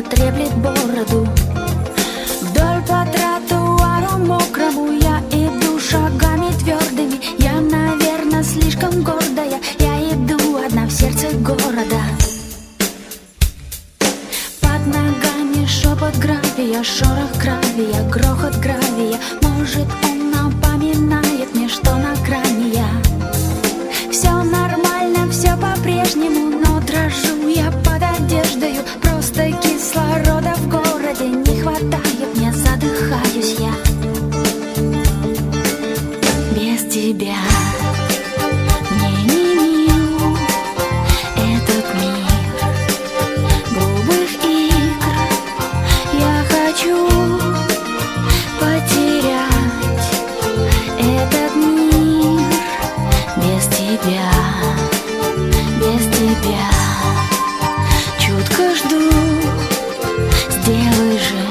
треплет бороду. Вдоль по тротуару мокрому я иду шагами твердыми. Я, наверное, слишком гордая. Я иду одна в сердце города. Под ногами шепот гравия, шорох гравия, грохот гравия. Может, он напоминает мне, что на грани я. Все нормально, все по-прежнему, но дрожу я под одеждою. Просто кислорода в городе не хватает мне, задыхаюсь я. Без тебя мне не мил этот мир грубых игр. Я хочу потерять этот мир. Без тебя, без тебя чутко жду. Сделай же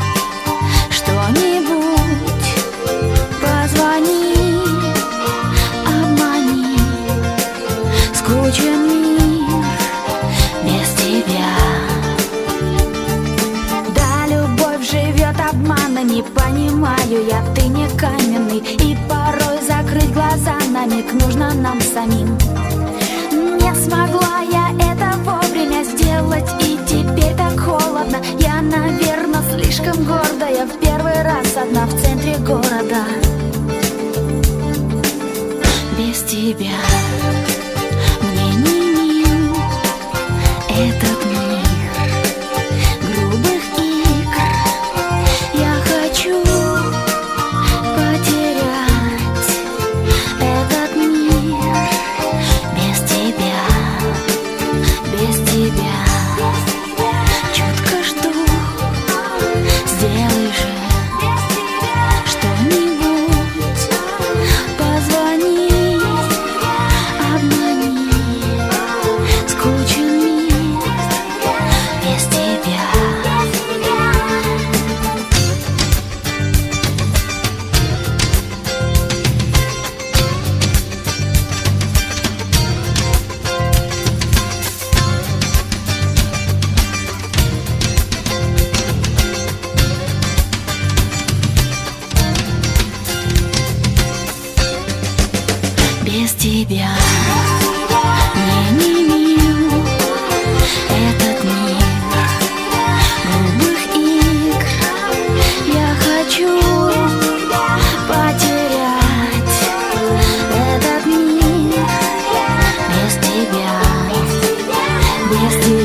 что-нибудь, позвони, обмани. Скучен мир без тебя. Да, любовь живет обманом, не понимаю я, ты не каменный. И порой закрыть глаза на миг нужно нам самим. Не смогла я это вовремя сделать, и теперь так холодно. Я, наверное, слишком гордая, в первый раз одна в центре города. Без тебя мне не мил этот мир грубых игр. Я хочу потерять этот мир. Без тебя, без тебя чутко жду. Сделай же что-нибудь, позвони, обмани. Скучен мир без тебя. Без тебя мне не мил этот мир грубых игр. Я хочу потерять этот мир. Без тебя, без тебя.